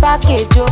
package, oh.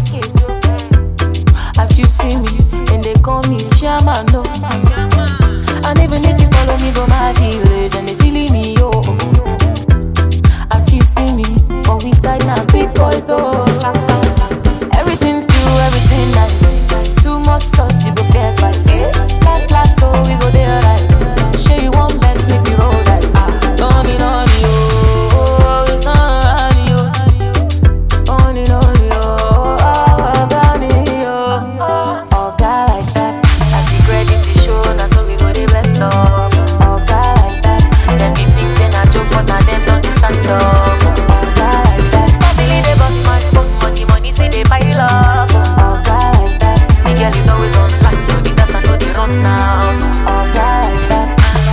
As you see me, and they call me Shaman, no. And even if you follow me, go my village, and they feeling me, oh. As you see me, for we side now, big boys, oh. Everything's true, everything nice. Too much sauce, you go fear spice. Last, so we go there right. Show you one bet, make me roll dice. On you, oh, we gonna run you. On you, oh, down you. Oh, guy like that, I be ready to show, now so we go the best up. Oh, guy like that, them be things in a joke, but now them don't stand up. Oh, guy like that, family they bust my phone, money say they pile up. Oh, guy like that, the girl is always on line, do the data, know they run now. Oh, guy like that.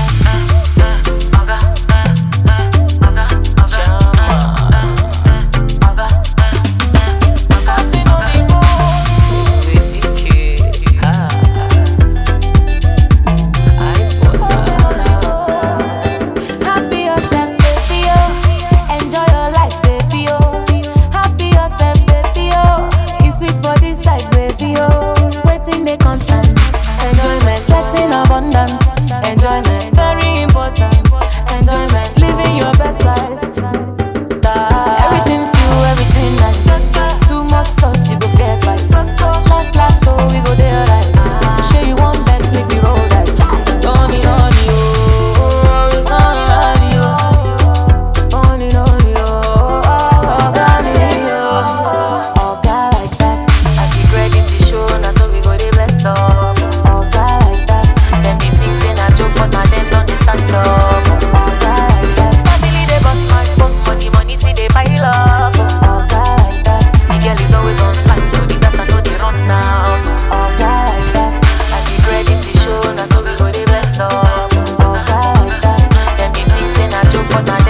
Enjoyment, very important. Enjoyment, living your best life. Everything's new, everything nice. Too much sauce, you go fear spice. Last, so we go there right. Show you one bet, make me roll dice. On you, oh, we gonna run you. On you, oh, down you. Oh, guy like that, I be ready to show, now so we go the best up. Oh, guy like that, them be things in a joke, but now them don't stand up. Oh, guy like that, family they bust my phone, money see they pile up. Oh, guy like that, the girl is always on line, do the data, know they run now. Oh, guy like that, I be ready to show, now so we go the best up. Oh, guy like that, them be things in a joke, but now